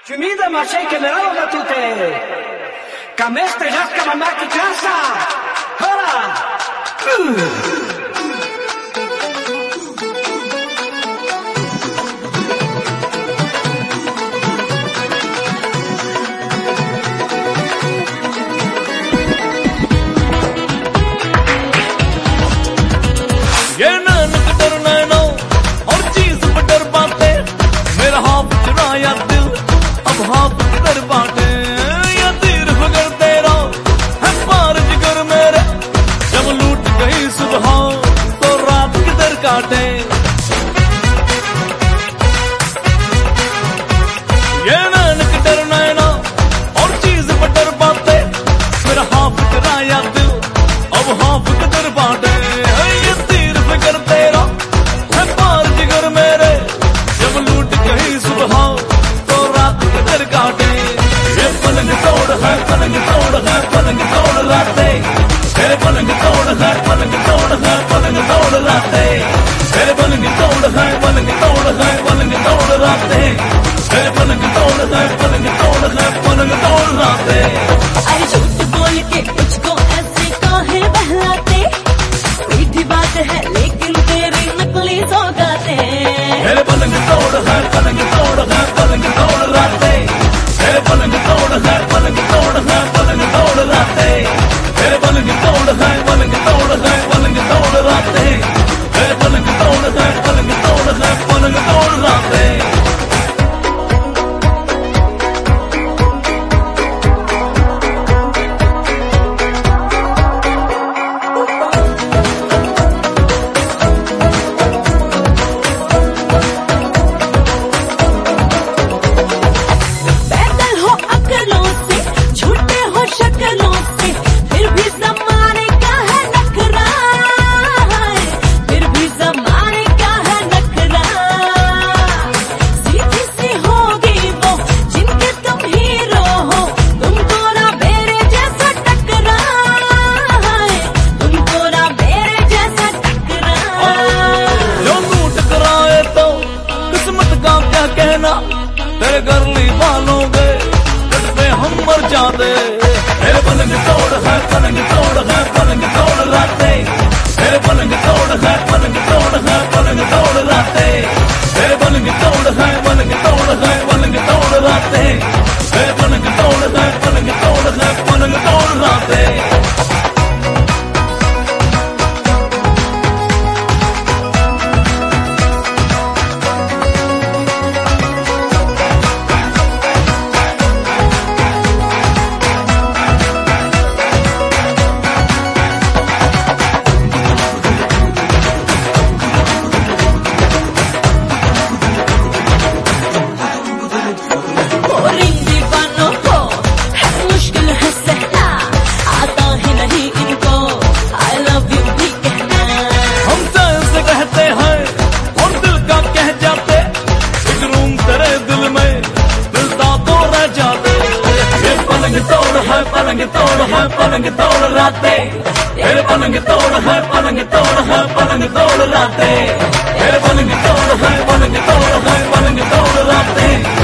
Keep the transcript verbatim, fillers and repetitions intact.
Timida, ma sei che me l'hanno battute! Cameste giacca mamma che casa! Ora! Uh. ये नानक डर nano और चीज पर डर बाटे मेरा हाथ चुराया दिल अब हाथ किधर बाटे ये तीर फिगर तेरा है पार जिगर मेरे जब लूट गई सुबह तो रात किधर काटे ये नानक डर नैनो और चीज पर डर बाटे मेरा हाथ चुराया दिल अब हाथ किधर बाटे फिकर तेरा है पार जिगर मेरे जब लूट गई सुबह तो रात किधर काटे ये पलंग तोड़ है पलंग तोड़ है पलंग तोड़ राते तेरे पलंग तोड़ है पलंग तोड़ है पलंग तोड़ राते तेरे पलंग तोड़ है पलंग तोड़ है पलंग तोड़ राते तेरे पलंग तोड़ है पलंग तोड़ है पलंग तोड़ राते अरे झूठ बोल के मुझको ऐसे काहे बहलाते मीठी बात है लेकिन तेरी नकली सौगाते तेरे पलंग तोड़ है पलंग तोड़ है पलंग तोड़ राते तेरे पलंग तोड़ है पलंग तोड़ है पलंग तोड़ राते तेरे पलंग तोड़ है पलंग तोड़ है पलंग तोड़ राते तेरे पलंग तोड़ है पलंग तोड़ है पलंग तोड़ राते तेरे गरली बालों के जट पे हम मर जाते तेरे पलंग तोड़ है पलंग तोड़ है पलंग तोड़ राते तेरे पलंग तोड़ है पलंग तोड़ है पलंग तोड़ राते तेरे पलंग तोड़ है पलंग तोड़ है पलंग तोड़ राते तेरे पलंग तोड़ है पलंग तोड़ है पलंग तोड़ राते पलंग तोड़ है पलंग तोड़ राते तेरे पलंग तोड़ है पलंग तोड़ है पलंग तोड़ राते तेरे पलंग तोड़ है पलंग तोड़ है पलंग तोड़ राते